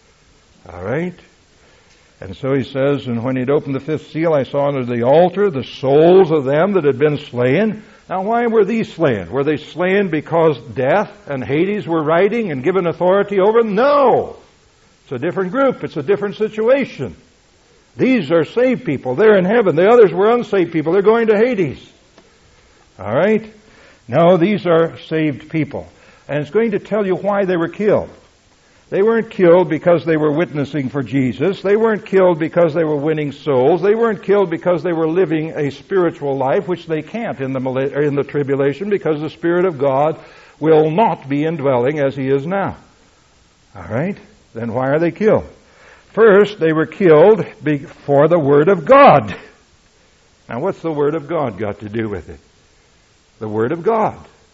All right? And so he says, and when he'd opened the fifth seal, I saw under the altar the souls of them that had been slain. Now why were these slain? Were they slain because death and Hades were riding and given authority over them? No! It's a different group. It's a different situation. These are saved people. They're in heaven. The others were unsaved people. They're going to Hades. All right? No, these are saved people. And it's going to tell you why they were killed. They weren't killed because they were witnessing for Jesus. They weren't killed because they were winning souls. They weren't killed because they were living a spiritual life, which they can't in the tribulation, because the Spirit of God will not be indwelling as He is now. All right? Then why are they killed? First, they were killed for the Word of God. Now, what's the Word of God got to do with it? The Word of God.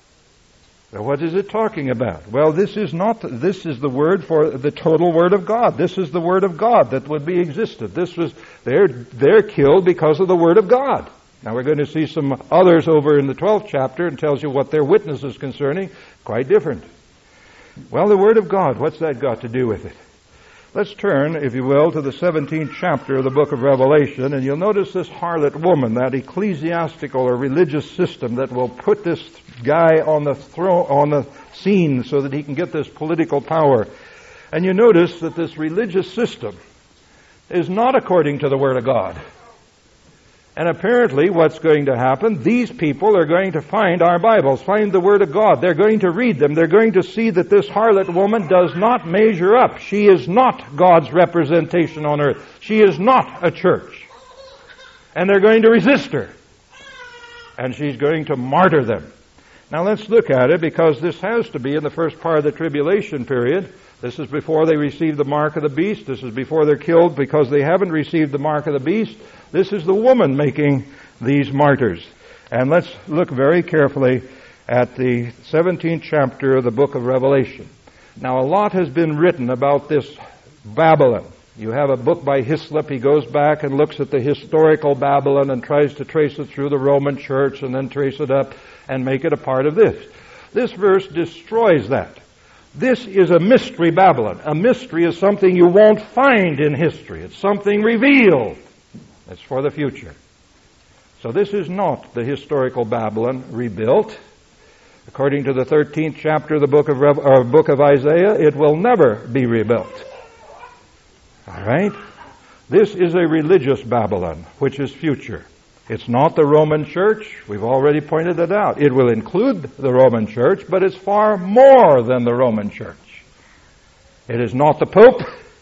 Now, what is it talking about? Well, this is the word for the total Word of God. This is the Word of God that would be existed. They're killed because of the Word of God. Now, we're going to see some others over in the 12th chapter, and tells you what their witness is concerning. Quite different. Well, the Word of God, what's that got to do with it? Let's turn, if you will, to the 17th chapter of the book of Revelation, and you'll notice this harlot woman, that ecclesiastical or religious system that will put this guy on the throne, on the scene, so that he can get this political power. And you notice that this religious system is not according to the Word of God. And apparently what's going to happen, these people are going to find our Bibles, find the Word of God. They're going to read them. They're going to see that this harlot woman does not measure up. She is not God's representation on earth. She is not a church. And they're going to resist her. And she's going to martyr them. Now let's look at it, because this has to be in the first part of the tribulation period. This is before they receive the mark of the beast. This is before they're killed because they haven't received the mark of the beast. This is the woman making these martyrs. And let's look very carefully at the 17th chapter of the book of Revelation. Now, a lot has been written about this Babylon. You have a book by Hislop. He goes back and looks at the historical Babylon and tries to trace it through the Roman church and then trace it up and make it a part of this. This verse destroys that. This is a mystery Babylon. A mystery is something you won't find in history. It's something revealed. It's for the future. So this is not the historical Babylon rebuilt. According to the 13th chapter of the book of Isaiah, it will never be rebuilt. All right? This is a religious Babylon, which is future. It's not the Roman church. We've already pointed it out. It will include the Roman church, but it's far more than the Roman church. It is not the Pope.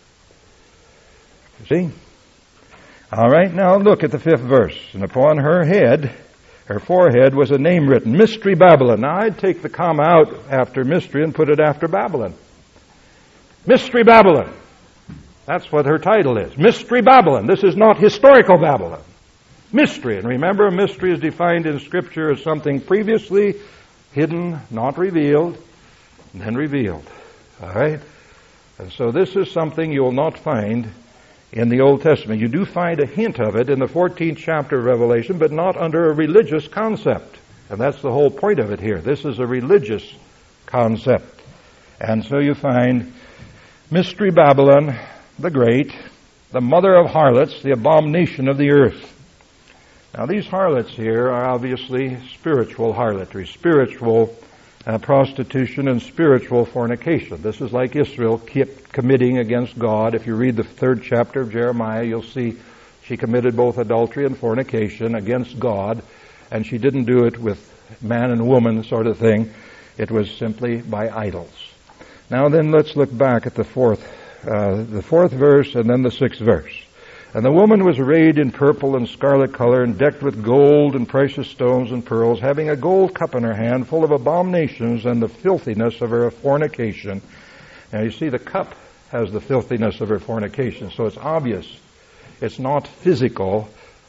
You see? All right, now look at the 5th verse. And upon her head, her forehead, was a name written, Mystery Babylon. Now I'd take the comma out after mystery and put it after Babylon. Mystery Babylon. That's what her title is. Mystery Babylon. This is not historical Babylon. Mystery. And remember, mystery is defined in Scripture as something previously hidden, not revealed, and then revealed. All right? And so this is something you will not find in the Old Testament. You do find a hint of it in the 14th chapter of Revelation, but not under a religious concept. And that's the whole point of it here. This is a religious concept. And so you find Mystery Babylon the Great, the mother of harlots, the abomination of the earth. Now these harlots here are obviously spiritual harlotry, spiritual prostitution and spiritual fornication. This is like Israel kept committing against God. If you read the 3rd chapter of Jeremiah, you'll see she committed both adultery and fornication against God, and she didn't do it with man and woman sort of thing. It was simply by idols. Now then, let's look back at the fourth verse and then the 6th verse. And the woman was arrayed in purple and scarlet color and decked with gold and precious stones and pearls, having a gold cup in her hand full of abominations and the filthiness of her fornication. Now you see the cup has the filthiness of her fornication, so it's obvious. It's not physical,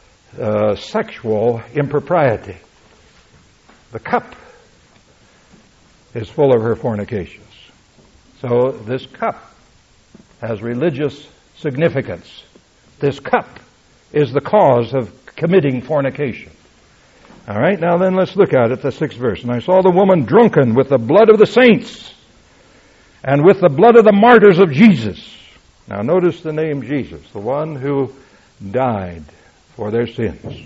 sexual impropriety. The cup is full of her fornications. So this cup has religious significance. This cup is the cause of committing fornication. All right, now then let's look at it, the 6th verse. And I saw the woman drunken with the blood of the saints and with the blood of the martyrs of Jesus. Now notice the name Jesus, the one who died for their sins.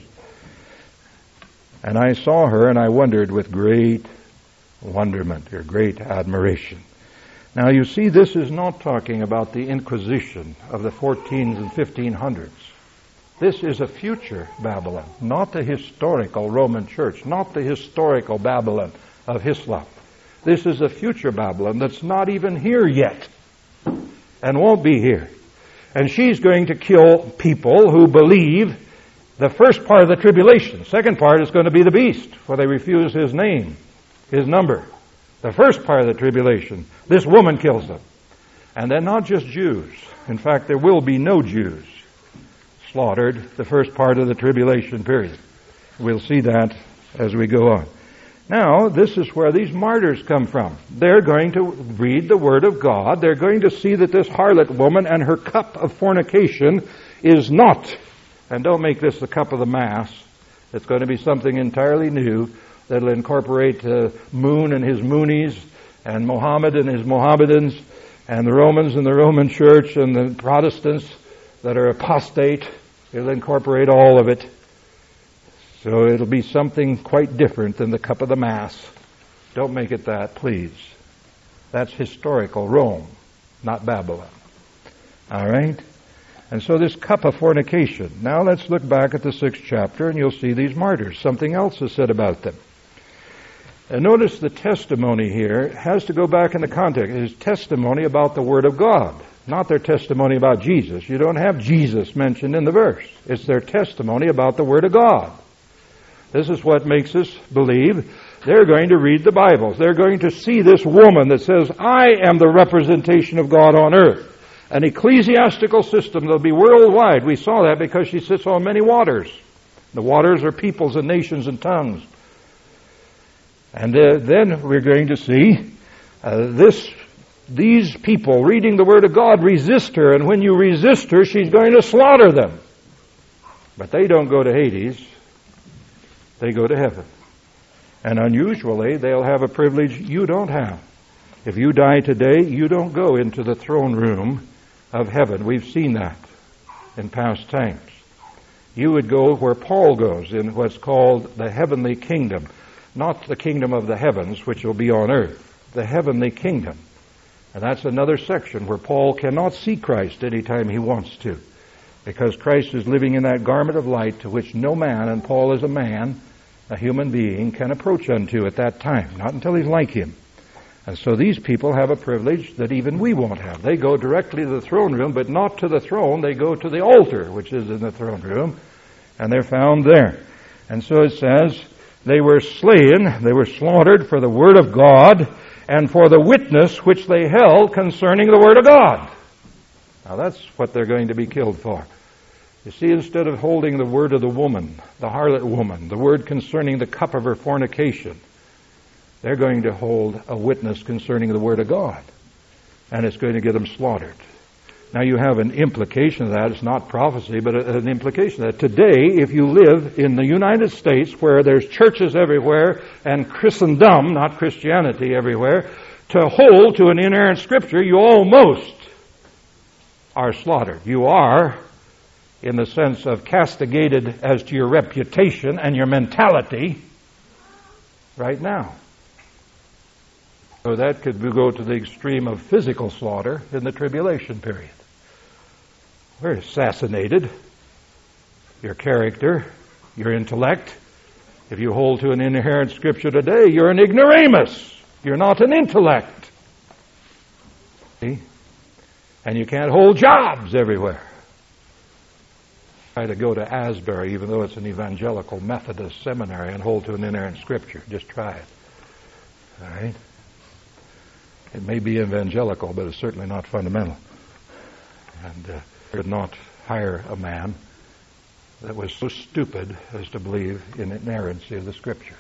And I saw her and I wondered with great wonderment or great admiration. Now you see, this is not talking about the Inquisition of the 1400s and 1500s. This is a future Babylon, not the historical Roman Church, not the historical Babylon of Islam. This is a future Babylon that's not even here yet and won't be here. And she's going to kill people who believe the first part of the tribulation. Second part is going to be the beast, for they refuse his name, his number. The first part of the tribulation, this woman kills them. And then not just Jews. In fact, there will be no Jews slaughtered the first part of the tribulation period. We'll see that as we go on. Now, this is where these martyrs come from. They're going to read the Word of God. They're going to see that this harlot woman and her cup of fornication is not, and don't make this the cup of the Mass. It's going to be something entirely new that'll incorporate Moon and his Moonies, and Mohammed and his Mohammedans, and the Romans and the Roman Church, and the Protestants that are apostate. It'll incorporate all of it. So it'll be something quite different than the cup of the Mass. Don't make it that, please. That's historical Rome, not Babylon. All right? And so this cup of fornication. Now let's look back at the 6th chapter, and you'll see these martyrs. Something else is said about them. And notice the testimony here has to go back in the context. It is testimony about the Word of God, not their testimony about Jesus. You don't have Jesus mentioned in the verse. It's their testimony about the Word of God. This is what makes us believe they're going to read the Bibles. They're going to see this woman that says, I am the representation of God on earth. An ecclesiastical system that'll be worldwide. We saw that because she sits on many waters. The waters are peoples and nations and tongues. And then we're going to see these people reading the Word of God resist her, and when you resist her, she's going to slaughter them. But they don't go to Hades. They go to heaven. And unusually, they'll have a privilege you don't have. If you die today, you don't go into the throne room of heaven. We've seen that in past times. You would go where Paul goes, in what's called the heavenly kingdom. Not the kingdom of the heavens, which will be on earth. The heavenly kingdom. And that's another section where Paul cannot see Christ anytime he wants to. Because Christ is living in that garment of light to which no man, and Paul is a man, a human being, can approach unto at that time. Not until he's like him. And so these people have a privilege that even we won't have. They go directly to the throne room, but not to the throne. They go to the altar, which is in the throne room, and they're found there. And so it says, they were slain, they were slaughtered for the Word of God, and for the witness which they held concerning the Word of God. Now that's what they're going to be killed for. You see, instead of holding the word of the woman, the harlot woman, the word concerning the cup of her fornication, they're going to hold a witness concerning the Word of God. And it's going to get them slaughtered. Now you have an implication of that. It's not prophecy, but an implication of that. Today, if you live in the United States where there's churches everywhere and Christendom, not Christianity, everywhere, to hold to an inerrant Scripture, you almost are slaughtered. You are in the sense of castigated as to your reputation and your mentality right now. So that could go to the extreme of physical slaughter in the tribulation period. We're assassinated. Your character, your intellect. If you hold to an inerrant scripture today, you're an ignoramus. You're not an intellect. See? And you can't hold jobs everywhere. Try to go to Asbury, even though it's an evangelical Methodist seminary, and hold to an inerrant scripture. Just try it. All right? It may be evangelical, but it's certainly not fundamental. And could not hire a man that was so stupid as to believe in inerrancy of the Scripture.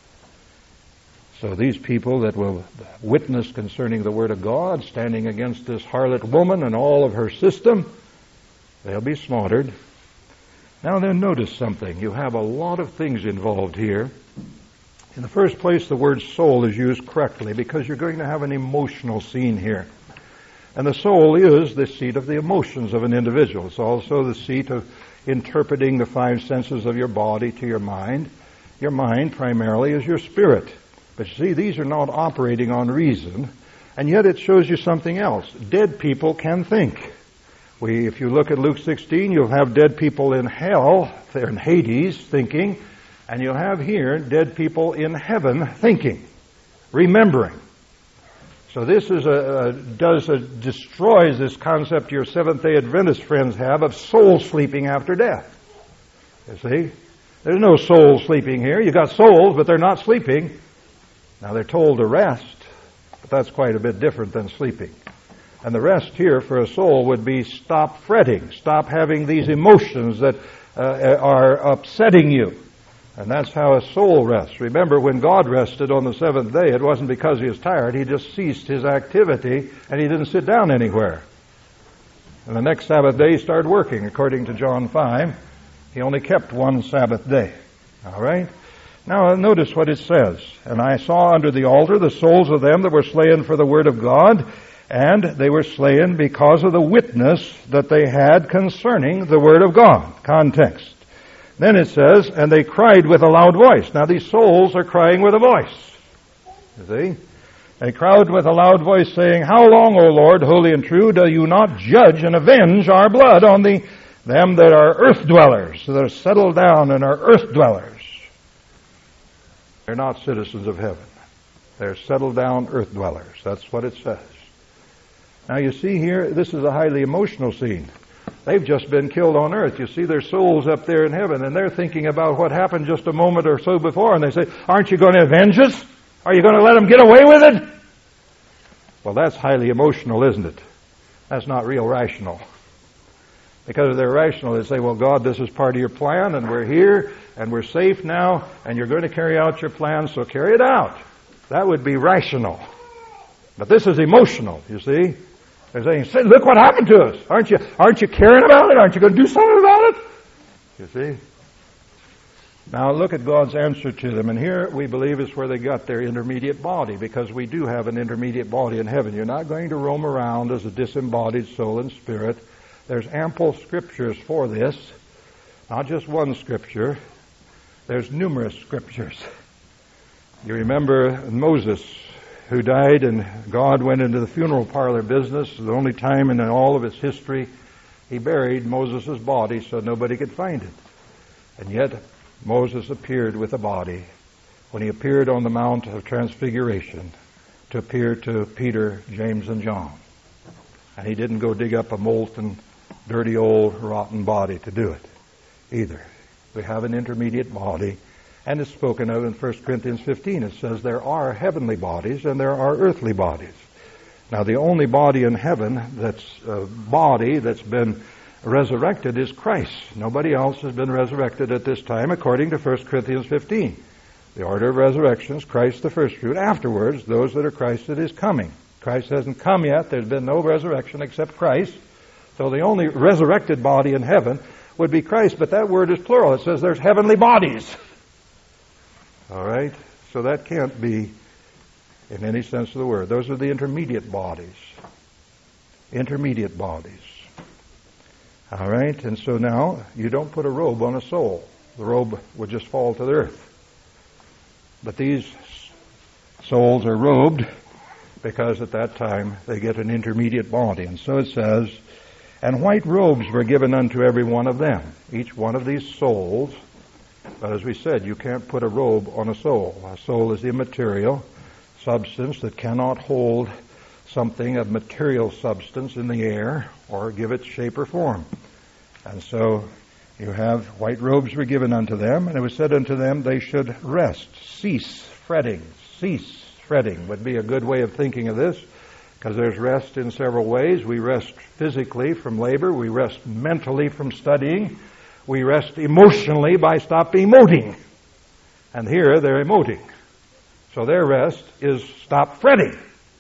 So these people that will witness concerning the Word of God, standing against this harlot woman and all of her system, they'll be slaughtered. Now then, notice something. You have a lot of things involved here. In the first place, the word soul is used correctly because you're going to have an emotional scene here. And the soul is the seat of the emotions of an individual. It's also the seat of interpreting the five senses of your body to your mind. Your mind primarily is your spirit. But you see, these are not operating on reason. And yet it shows you something else. Dead people can think. If you look at Luke 16, you'll have dead people in hell, they're in Hades, thinking. And you'll have here dead people in heaven thinking, remembering. So this is destroys this concept your Seventh-day Adventist friends have of soul sleeping after death. You see? There's no soul sleeping here. You got souls, but they're not sleeping. Now they're told to rest, but that's quite a bit different than sleeping. And the rest here for a soul would be stop fretting, stop having these emotions that are upsetting you. And that's how a soul rests. Remember, when God rested on the seventh day, it wasn't because He was tired. He just ceased His activity, and He didn't sit down anywhere. And the next Sabbath day, He started working. According to John 5, He only kept one Sabbath day. All right? Now, notice what it says. And I saw under the altar the souls of them that were slain for the word of God, and they were slain because of the witness that they had concerning the word of God. Context. Then it says, and they cried with a loud voice. Now these souls are crying with a voice. You see? They cried with a loud voice, saying, How long, O Lord, holy and true, do you not judge and avenge our blood on them that are earth dwellers, that are settled down and are earth dwellers? They're not citizens of heaven. They're settled down earth dwellers. That's what it says. Now you see here, this is a highly emotional scene. They've just been killed on earth. You see their souls up there in heaven, and they're thinking about what happened just a moment or so before, and they say, Aren't you going to avenge us? Are you going to let them get away with it? Well, that's highly emotional, isn't it? That's not real rational. Because if they're rational, they say, Well, God, this is part of your plan, and we're here, and we're safe now, and you're going to carry out your plan, so carry it out. That would be rational. But this is emotional, you see. They're saying, look what happened to us. Aren't you caring about it? Aren't you going to do something about it? You see? Now look at God's answer to them. And here we believe is where they got their intermediate body, because we do have an intermediate body in heaven. You're not going to roam around as a disembodied soul and spirit. There's ample scriptures for this. Not just one scripture. There's numerous scriptures. You remember Moses, who died, and God went into the funeral parlor business. The only time in all of its history He buried Moses' body so nobody could find it. And yet Moses appeared with a body when he appeared on the Mount of Transfiguration to appear to Peter, James, and John. And he didn't go dig up a molten, dirty, old, rotten body to do it either. We have an intermediate body. And it's spoken of in 1 Corinthians 15. It says there are heavenly bodies and there are earthly bodies. Now the only body in heaven that's a body that's been resurrected is Christ. Nobody else has been resurrected at this time according to 1 Corinthians 15. The order of resurrection is Christ the first fruit. Afterwards, those that are Christ that is coming. Christ hasn't come yet. There's been no resurrection except Christ. So the only resurrected body in heaven would be Christ. But that word is plural. It says there's heavenly bodies. All right? So that can't be in any sense of the word. Those are the intermediate bodies. Intermediate bodies. All right, and so now you don't put a robe on a soul. The robe would just fall to the earth. But these souls are robed because at that time they get an intermediate body. And so it says, and white robes were given unto every one of them. Each one of these souls, but as we said, you can't put a robe on a soul. A soul is immaterial substance that cannot hold something of material substance in the air or give it shape or form. And so you have white robes were given unto them, and it was said unto them they should rest, cease fretting. Cease fretting would be a good way of thinking of this, because there's rest in several ways. We rest physically from labor. We rest mentally from studying. We rest emotionally by stop emoting. And here they're emoting. So their rest is stop fretting.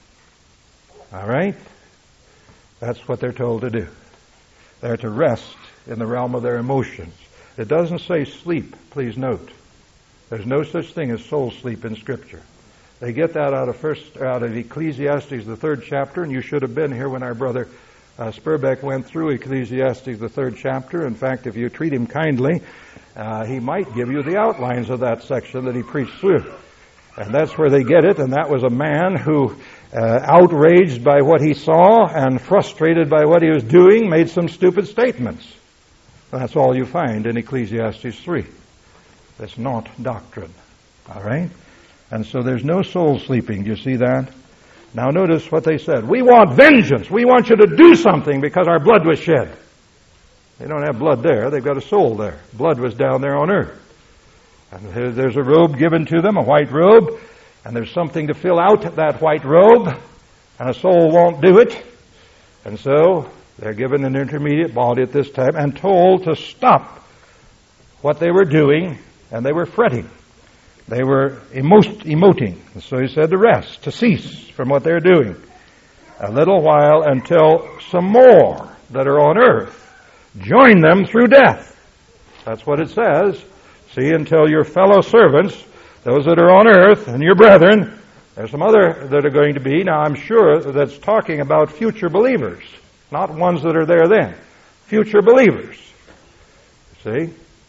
All right? That's what they're told to do. They're to rest in the realm of their emotions. It doesn't say sleep, please note. There's no such thing as soul sleep in Scripture. They get that out of Ecclesiastes, the 3rd chapter, and you should have been here when our brother Spurbeck went through Ecclesiastes, the 3rd chapter. In fact, if you treat him kindly, he might give you the outlines of that section that he preached through. And that's where they get it, and that was a man who, outraged by what he saw and frustrated by what he was doing, made some stupid statements. That's all you find in Ecclesiastes 3. It's not doctrine. All right? And so there's no soul sleeping. Do you see that? Now notice what they said. We want vengeance. We want you to do something because our blood was shed. They don't have blood there. They've got a soul there. Blood was down there on earth. And there's a robe given to them, a white robe, and there's something to fill out that white robe, and a soul won't do it. And so they're given an intermediate body at this time and told to stop what they were doing, and they were fretting. They were emoting. And so he said to rest, to cease from what they're doing a little while until some more that are on earth join them through death. That's what it says. See, until your fellow servants, those that are on earth, and your brethren, there's some other that are going to be. Now, I'm sure that's talking about future believers, not ones that are there then. Future believers. See?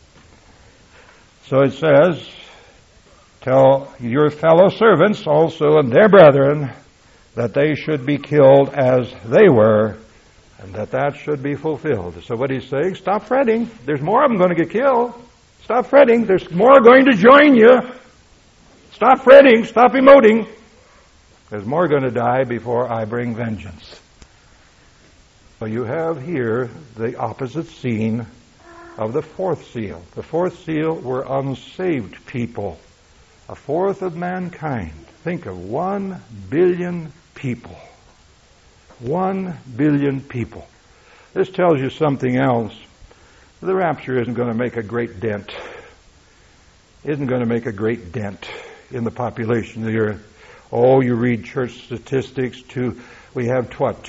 So it says, tell your fellow servants also and their brethren that they should be killed as they were, and that should be fulfilled. So what he's saying, stop fretting. There's more of them going to get killed. Stop fretting. There's more going to join you. Stop fretting. Stop emoting. There's more going to die before I bring vengeance. So you have here the opposite scene of the 4th seal. The 4th seal were unsaved people. A fourth of mankind. Think of 1 billion people. 1 billion people. This tells you something else. The rapture isn't going to make a great dent. Isn't going to make a great dent in the population of the earth. Oh, you read church statistics we have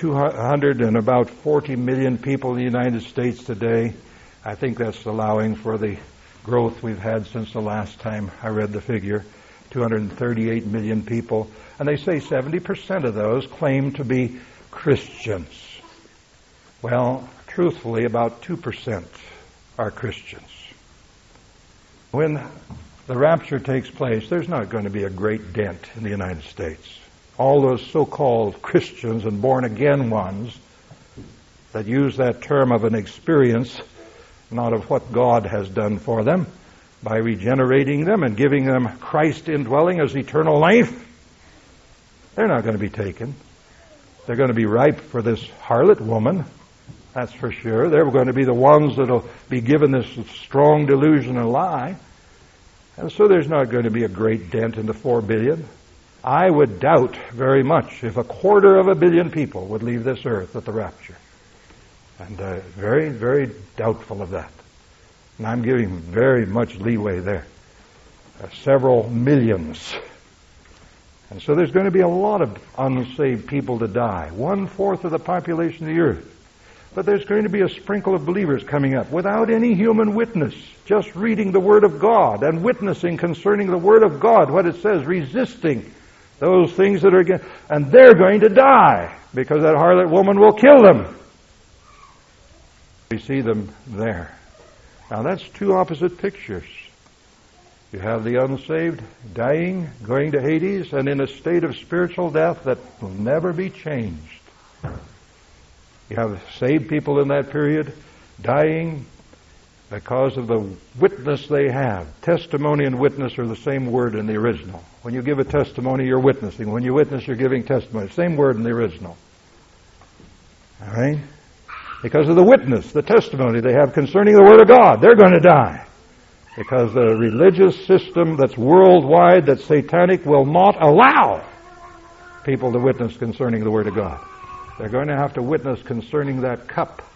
240 million people in the United States today. I think that's allowing for the growth we've had since the last time I read the figure. 238 million people. And they say 70% of those claim to be Christians. Well, truthfully, about 2% are Christians. When the rapture takes place, there's not going to be a great dent in the United States. All those so-called Christians and born-again ones that use that term of an experience, not of what God has done for them, by regenerating them and giving them Christ indwelling as eternal life, they're not going to be taken. They're going to be ripe for this harlot woman. That's for sure. They're going to be the ones that will be given this strong delusion and lie. And so there's not going to be a great dent in the 4 billion. I would doubt very much if 250 million people would leave this earth at the rapture. And very, very doubtful of that. And I'm giving very much leeway there. Several millions. And so there's going to be a lot of unsaved people to die. 1/4 of the population of the earth. But there's going to be a sprinkle of believers coming up without any human witness, just reading the Word of God and witnessing concerning the Word of God, what it says, resisting those things that are against. And they're going to die because that harlot woman will kill them. We see them there. Now that's two opposite pictures. You have the unsaved dying, going to Hades, and in a state of spiritual death that will never be changed. You have saved people in that period dying because of the witness they have. Testimony and witness are the same word in the original. When you give a testimony, you're witnessing. When you witness, you're giving testimony. Same word in the original. All right? Because of the witness, the testimony they have concerning the Word of God. They're going to die. Because the religious system that's worldwide, that's satanic, will not allow people to witness concerning the Word of God. They're going to have to witness concerning that cup